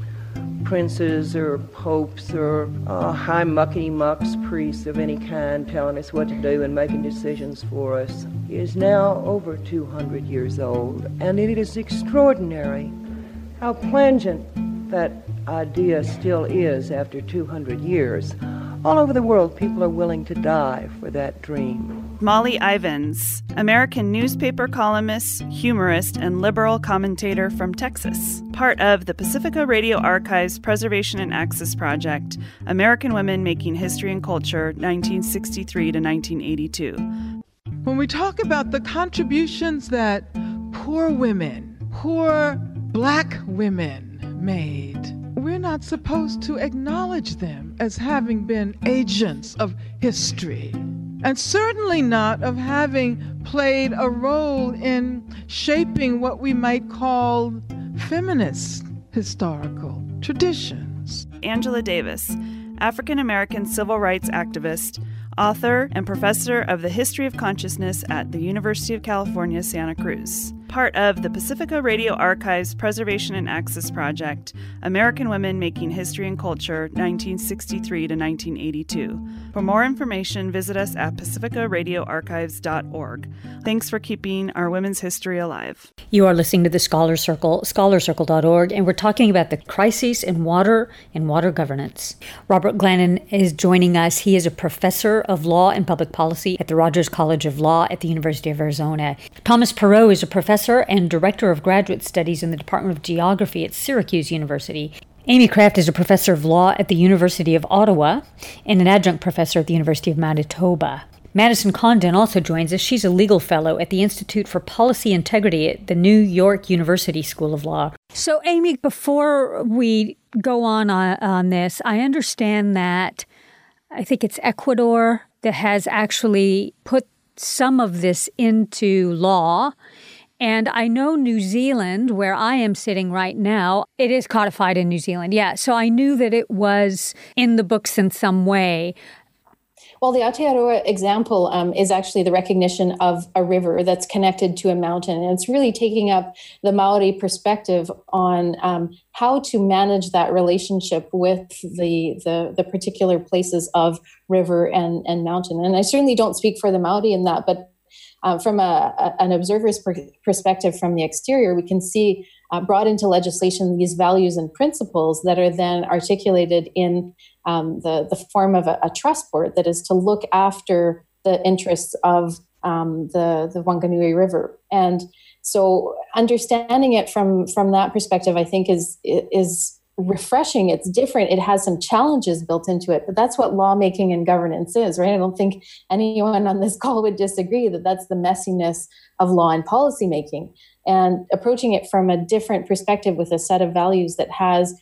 princes or popes or uh, high mucky-mucks priests of any kind telling us what to do and making decisions for us, is now over two hundred years old. And it is extraordinary how plangent that idea still is after two hundred years. All over the world, people are willing to die for that dream. Molly Ivins, American newspaper columnist, humorist, and liberal commentator from Texas. Part of the Pacifica Radio Archive's Preservation and Access Project, American Women Making History and Culture, nineteen sixty-three to nineteen eighty-two. When we talk about the contributions that poor women, poor Black women made, we're not supposed to acknowledge them as having been agents of history, and certainly not of having played a role in shaping what we might call feminist historical traditions. Angela Davis, African-American civil rights activist, author, and professor of the history of consciousness at the University of California, Santa Cruz. Part of the Pacifica Radio Archive's Preservation and Access Project, American Women Making History and Culture, nineteen sixty-three to nineteen eighty-two. For more information, visit us at pacifica radio archives dot org. Thanks for keeping our women's history alive. You are listening to the Scholar Circle, scholar circle dot org, and we're talking about the crises in water and water governance. Robert Glannon is joining us. He is a professor of law and public policy at the Rogers College of Law at the University of Arizona. Thomas Perot is a professor and director of graduate studies in the Department of Geography at Syracuse University. Amy Kraft is a professor of law at the University of Ottawa and an adjunct professor at the University of Manitoba. Madison Condon also joins us. She's a legal fellow at the Institute for Policy Integrity at the New York University School of Law. So, Amy, before we go on on, on this, I understand that I think it's Ecuador that has actually put some of this into law. And I know New Zealand, where I am sitting right now, it is codified in New Zealand. Yeah, so I knew that it was in the books in some way. Well, the Aotearoa example um, is actually the recognition of a river that's connected to a mountain. And it's really taking up the Maori perspective on um, how to manage that relationship with the, the, the particular places of river and, and mountain. And I certainly don't speak for the Maori in that, but Uh, from a, a, an observer's per- perspective from the exterior, we can see uh, brought into legislation these values and principles that are then articulated in um, the, the form of a, a trust board that is to look after the interests of um, the, the Wanganui River. And so understanding it from, from that perspective, I think is is refreshing. It's different. It has some challenges built into it, but that's what lawmaking and governance is, right? I don't think anyone on this call would disagree that that's the messiness of law and policymaking. And approaching it from a different perspective with a set of values that has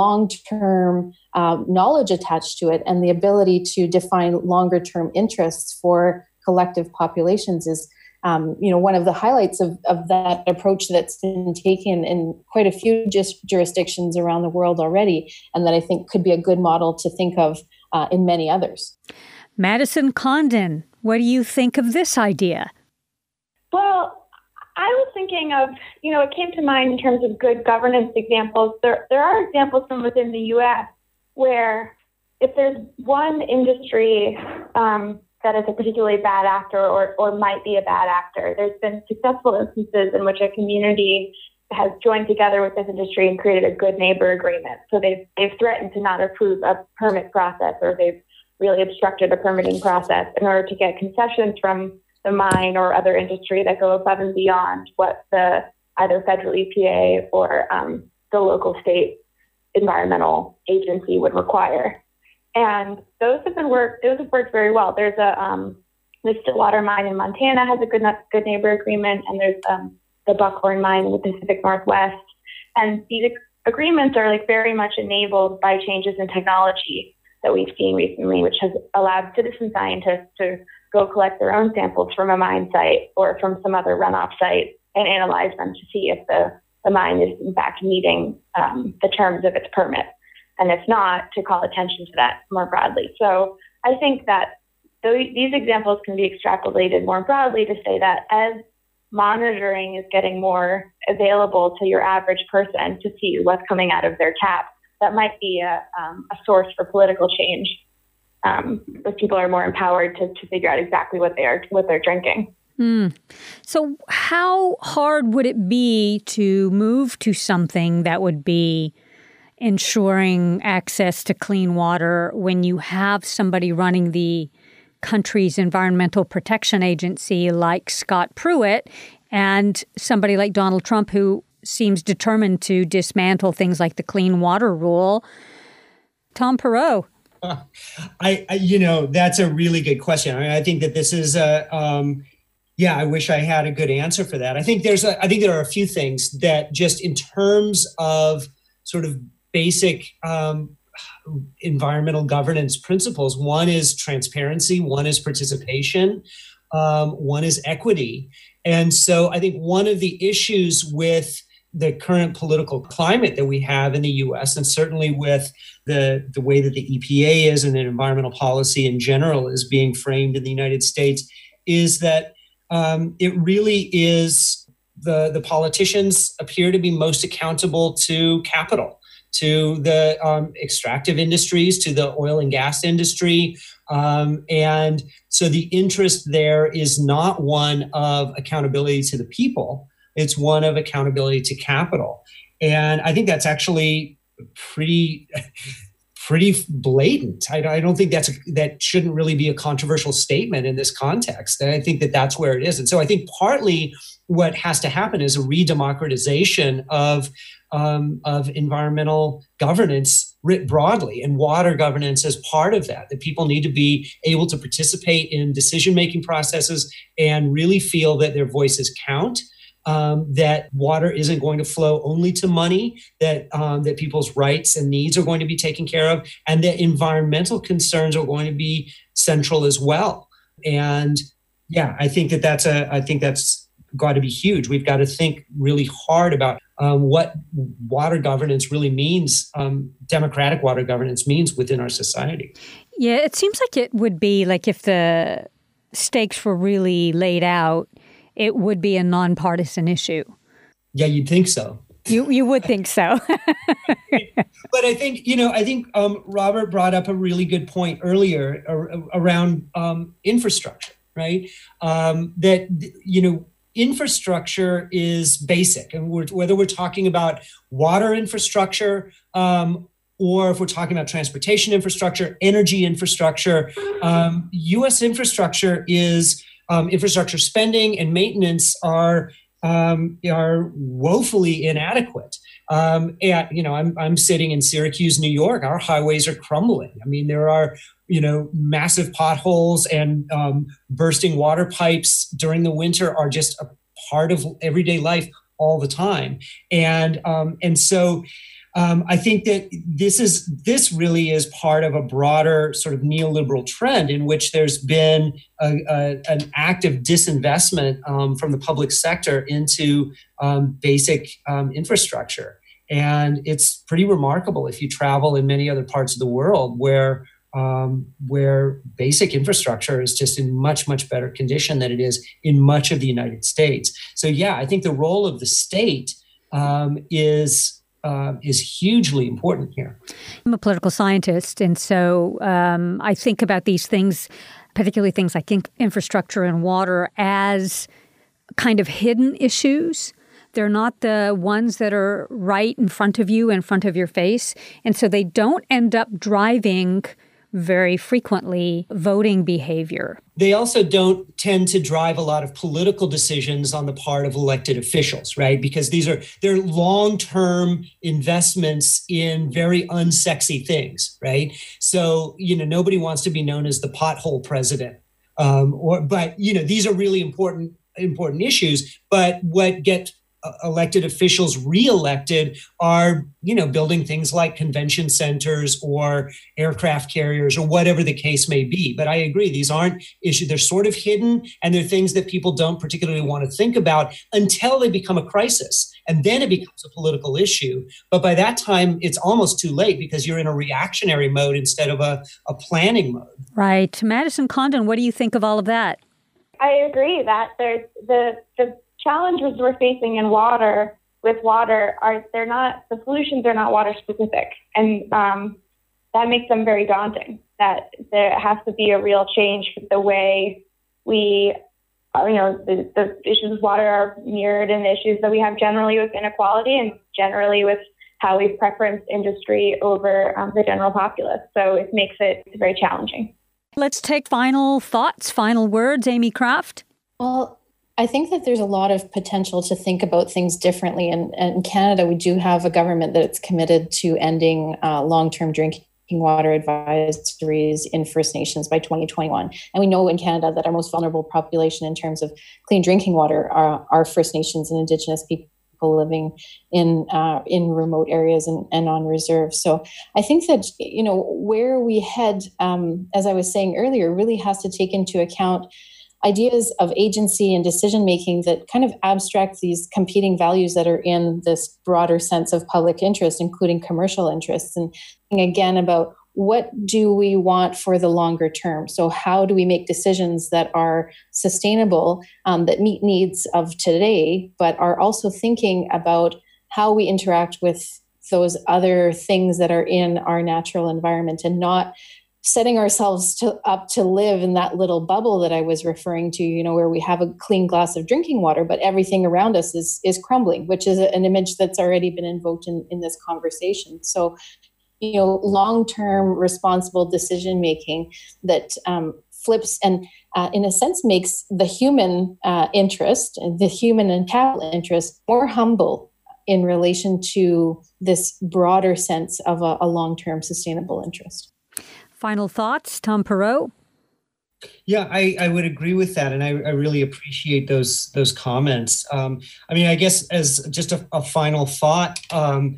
long-term um, knowledge attached to it and the ability to define longer-term interests for collective populations is Um, you know, one of the highlights of, of that approach that's been taken in quite a few just jurisdictions around the world already, and that I think could be a good model to think of uh, in many others. Madison Condon, what do you think of this idea? Well, I was thinking of, you know, it came to mind in terms of good governance examples. There, there are examples from within the U S where if there's one industry um, that is a particularly bad actor or, or might be a bad actor, there's been successful instances in which a community has joined together with this industry and created a good neighbor agreement. So they've, they've threatened to not approve a permit process, or they've really obstructed a permitting process in order to get concessions from the mine or other industry that go above and beyond what the either federal E P A or um, the local state environmental agency would require. And those have been worked, those have worked very well. There's a, um, the Stillwater mine in Montana has a good, good neighbor agreement, and there's um, the Buckhorn mine in the Pacific Northwest. And these agreements are like very much enabled by changes in technology that we've seen recently, which has allowed citizen scientists to go collect their own samples from a mine site or from some other runoff site and analyze them to see if the, the mine is in fact meeting um, the terms of its permit. And if not, to call attention to that more broadly. So I think that th- these examples can be extrapolated more broadly to say that as monitoring is getting more available to your average person to see what's coming out of their tap, that might be a, um, a source for political change. Um, but people are more empowered to, to figure out exactly what they are, what they're drinking. Mm. So how hard would it be to move to something that would be ensuring access to clean water when you have somebody running the country's environmental protection agency like Scott Pruitt and somebody like Donald Trump who seems determined to dismantle things like the Clean Water Rule? Tom Perot. Uh, I, I, you know, that's a really good question. I mean, I think that this is a, um, yeah, I wish I had a good answer for that. I think there's, a, I think there are a few things that just in terms of sort of basic um, environmental governance principles. One is transparency, one is participation, um, one is equity. And so I think one of the issues with the current political climate that we have in the U S, and certainly with the, the way that the E P A is and that environmental policy in general is being framed in the United States, is that um, it really is the, the politicians appear to be most accountable to capital, to the um, extractive industries, to the oil and gas industry. Um, and so the interest there is not one of accountability to the people. It's one of accountability to capital. And I think that's actually pretty, pretty blatant. I, I don't think that's a, that shouldn't really be a controversial statement in this context. And I think that that's where it is. And so I think partly what has to happen is a re-democratization of Um, of environmental governance writ broadly, and water governance as part of that, that people need to be able to participate in decision-making processes and really feel that their voices count, um, that water isn't going to flow only to money, that um, that people's rights and needs are going to be taken care of, and that environmental concerns are going to be central as well. And yeah, I think that that's a, I think that's got to be huge. We've got to think really hard about um, what water governance really means, um, democratic water governance means within our society. Yeah, it seems like it would be like if the stakes were really laid out, it would be a nonpartisan issue. Yeah, you'd think so. You you would think so. But I think, you know, I think um, Robert brought up a really good point earlier ar- around um, infrastructure, right? Um, that, you know, infrastructure is basic. And we're, whether we're talking about water infrastructure um, or if we're talking about transportation infrastructure, energy infrastructure, um, U S infrastructure is um, infrastructure spending and maintenance are um, are woefully inadequate. Um, and, you know, I'm, I'm sitting in Syracuse, New York. Our highways are crumbling. I mean, there are, you know, massive potholes and um, bursting water pipes during the winter are just a part of everyday life all the time. And, um, and so um, I think that this is, this really is part of a broader sort of neoliberal trend in which there's been a, a, an active disinvestment um, from the public sector into um, basic um, infrastructure. And it's pretty remarkable if you travel in many other parts of the world where um, where basic infrastructure is just in much, much better condition than it is in much of the United States. So, yeah, I think the role of the state um, is uh, is hugely important here. I'm a political scientist, and so um, I think about these things, particularly things like in- infrastructure and water, as kind of hidden issues. They're not the ones that are right in front of you, in front of your face. And so they don't end up driving very frequently voting behavior. They also don't tend to drive a lot of political decisions on the part of elected officials, right? Because these are they're long-term investments in very unsexy things, right? So, you know, nobody wants to be known as the pothole president. Um, or, but, you know, these are really important, important issues. But what get uh, elected officials reelected are, you know, building things like convention centers or aircraft carriers or whatever the case may be. But I agree, these aren't issues. They're sort of hidden, and they're things that people don't particularly want to think about until they become a crisis. And then it becomes a political issue. But by that time, it's almost too late because you're in a reactionary mode instead of a, a planning mode. Right. Madison Condon, what do you think of all of that? I agree that there's the the challenges we're facing in water with water are they're not the solutions are not water specific, and um, that makes them very daunting. That there has to be a real change with the way we, uh, you know, the, the issues with water are mirrored in the issues that we have generally with inequality and generally with how we preference industry over um, the general populace. So it makes it very challenging. Let's take final thoughts, final words. Amy Kraft? Well, I think that there's a lot of potential to think about things differently. And, and in Canada, we do have a government that's committed to ending uh, long-term drinking water advisories in First Nations by twenty twenty-one. And we know in Canada that our most vulnerable population in terms of clean drinking water are, are First Nations and Indigenous people living in uh, in remote areas and, and on reserves. So I think that, you know, where we head, um, as I was saying earlier, really has to take into account ideas of agency and decision-making that kind of abstract these competing values that are in this broader sense of public interest, including commercial interests. And again, about what do we want for the longer term? So how do we make decisions that are sustainable, um, that meet needs of today, but are also thinking about how we interact with those other things that are in our natural environment, and not setting ourselves to, up to live in that little bubble that I was referring to, you know, where we have a clean glass of drinking water, but everything around us is is crumbling, which is an image that's already been invoked in, in this conversation. So, you know, long-term responsible decision-making that um, flips and, uh, in a sense, makes the human uh, interest, the human and capital interest, more humble in relation to this broader sense of a, a long-term sustainable interest. Final thoughts, Tom Perot? Yeah, I, I would agree with that, and I, I really appreciate those those comments. Um, I mean, I guess as just a, a final thought, um,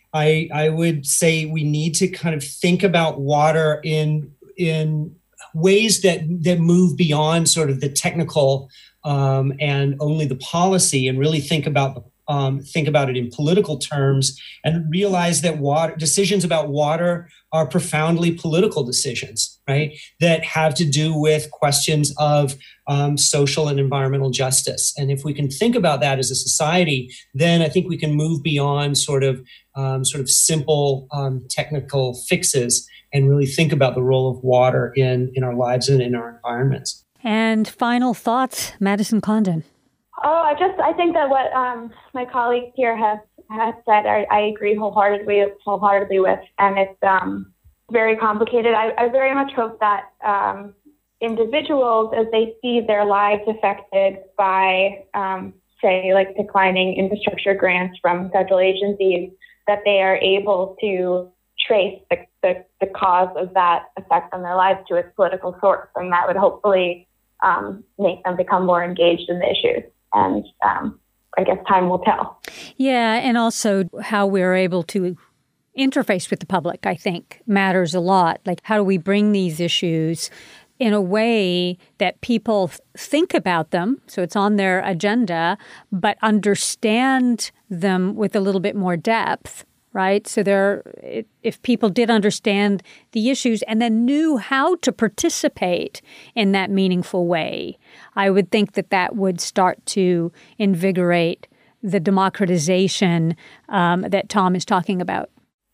I I would say we need to kind of think about water in in ways that that move beyond sort of the technical um, and only the policy, and really think about the Um, think about it in political terms, and realize that water decisions about water are profoundly political decisions, right? That have to do with questions of um, social and environmental justice. And if we can think about that as a society, then I think we can move beyond sort of um, sort of simple um, technical fixes and really think about the role of water in, in our lives and in our environments. And final thoughts, Madison Condon. Oh, I just I think that what um, my colleagues here have, have said, I, I agree wholeheartedly wholeheartedly with, and it's um, very complicated. I, I very much hope that um, individuals, as they see their lives affected by, um, say, like declining infrastructure grants from federal agencies, that they are able to trace the, the, the cause of that effect on their lives to its political source, and that would hopefully um, make them become more engaged in the issues. And um, I guess time will tell. Yeah, and also how we're able to interface with the public, I think, matters a lot. Like, how do we bring these issues in a way that people think about them, so it's on their agenda, but understand them with a little bit more depth, right? So there, if people did understand the issues and then knew how to participate in that meaningful way, I would think that that would start to invigorate the democratization um, that Tom is talking about.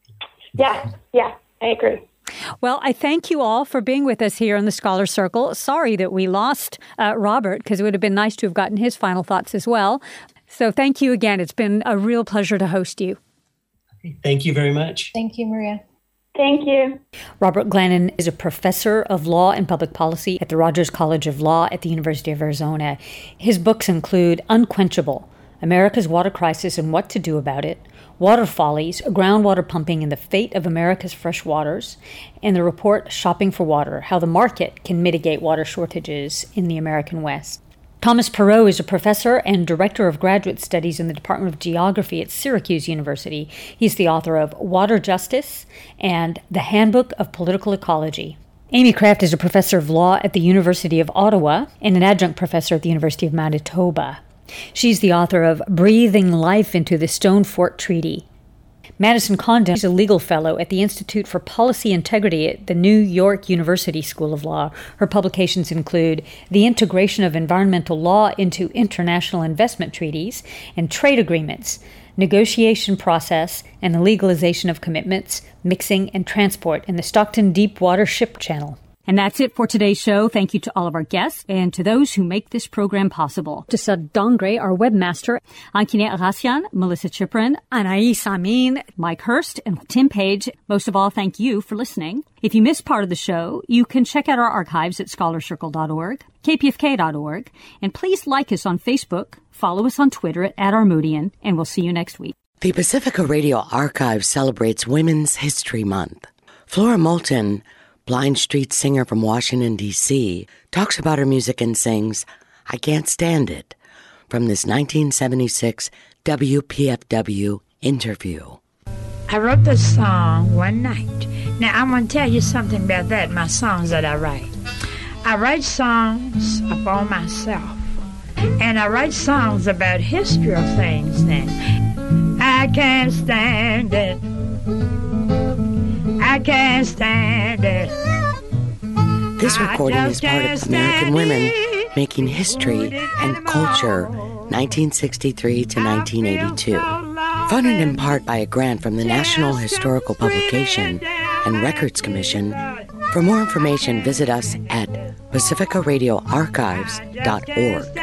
Yeah, yeah, I agree. Well, I thank you all for being with us here in the Scholar Circle. Sorry that we lost uh, Robert, because it would have been nice to have gotten his final thoughts as well. So thank you again. It's been a real pleasure to host you. Thank you very much. Thank you, Maria. Thank you. Robert Glannon is a professor of law and public policy at the Rogers College of Law at the University of Arizona. His books include Unquenchable, America's Water Crisis and What to Do About It, Water Follies, Groundwater Pumping and the Fate of America's Fresh Waters, and the report Shopping for Water, How the Market Can Mitigate Water Shortages in the American West. Thomas Perot is a professor and director of graduate studies in the Department of Geography at Syracuse University. He's the author of Water Justice and The Handbook of Political Ecology. Amy Kraft is a professor of law at the University of Ottawa and an adjunct professor at the University of Manitoba. She's the author of Breathing Life into the Stone Fort Treaty. Madison Condon is a legal fellow at the Institute for Policy Integrity at the New York University School of Law. Her publications include The Integration of Environmental Law into International Investment Treaties and Trade Agreements, Negotiation Process, and the Legalization of Commitments, Mixing, and Transport in the Stockton Deepwater Ship Channel. And that's it for today's show. Thank you to all of our guests and to those who make this program possible. To Sud Dongre, our webmaster, Ankinet Arasian, Melissa Chiprin, Anais Amin, Mike Hurst, and Tim Page. Most of all, thank you for listening. If you missed part of the show, you can check out our archives at scholar circle dot org, k p f k dot org, and please like us on Facebook, follow us on Twitter at, at Armoodian, and we'll see you next week. The Pacifica Radio Archive celebrates Women's History Month. Flora Moulton, Blind Street singer from Washington, D C, talks about her music and sings I Can't Stand It from this nineteen seventy-six W P F W interview. I wrote this song one night. Now, I'm going to tell you something about that, my songs that I write. I write songs about myself, and I write songs about history of things then. I can't stand it. I can't stand it. This recording is part of American Women Making History and Culture, nineteen sixty-three to nineteen eighty-two. Funded in part by a grant from the National Historical Publication and Records Commission. For more information, visit us at pacifica radio archives dot org.